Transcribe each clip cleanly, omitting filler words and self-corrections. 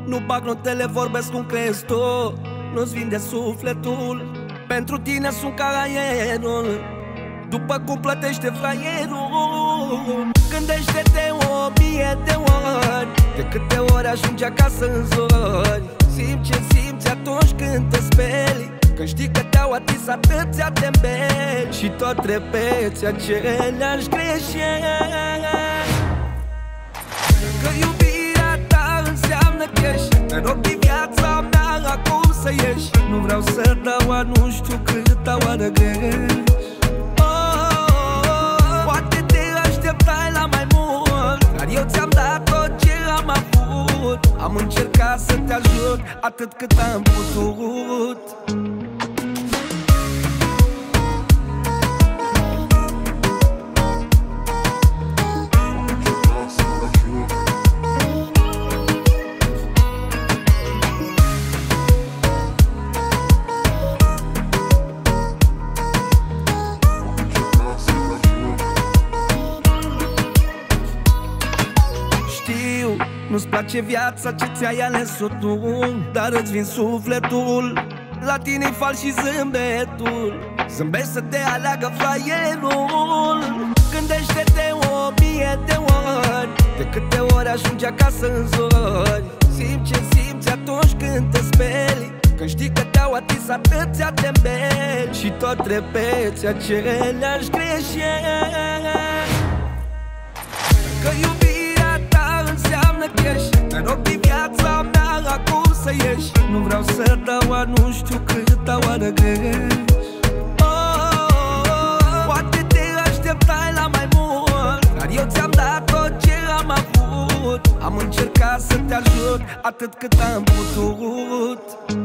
Nu bag notele, vorbesc cum crezi tu. Nu-ți vinde sufletul. Pentru tine sunt ca aerul, după cum plătește fraierul. Gândește-te 1000 de ori, de câte ori ajungi acasă în zori. Simți ce simți atunci când te speli, când știi că te-au atins atâția tembeli și tot repeți aceleași greșeli. Că iubirea ta înseamnă cash. Te rog din viața mea acum să ieși. Nu vreau să dau a nu știu câta oară grești. Poate te așteptai la mai mult, dar eu ți-am dat tot ce am avut. Am încercat să te ajut atât cât am putut. Nu-ți place viața ce ți-ai ales-o tu, dar îți vin sufletul. La tine-i fals și zâmbetul. Zâmbești să te aleagă fraierul. Gândește-te 1000 de ori, de câte ori ajungi acasă în zori. Simți ce simți atunci când te speli, când știi că te-au atins atâția tembeli și tot repeți aceleași greșeli. Că iubirea ta înseamnă cash. Te rog din viața mea acum să ieși. Nu vreau să dau a nu știu câta oară grești. Poate te așteptai la mai mult, dar eu ți-am dat tot ce am avut. Am încercat să te ajut atât cât am putut.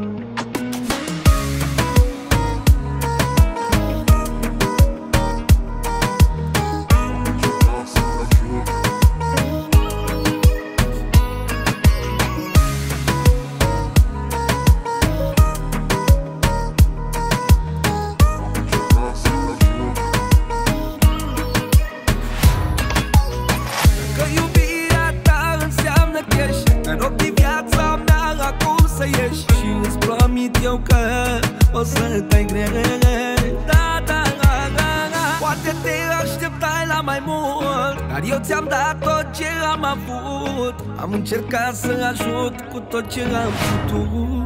Te rog din viața mea acum să ieși și îți promit eu că o să dai greșeli. Da, da, da, da, da. Poate te așteptai la mai mult, dar eu ți-am dat tot ce am avut. Am încercat să ajut cu tot ce am putut.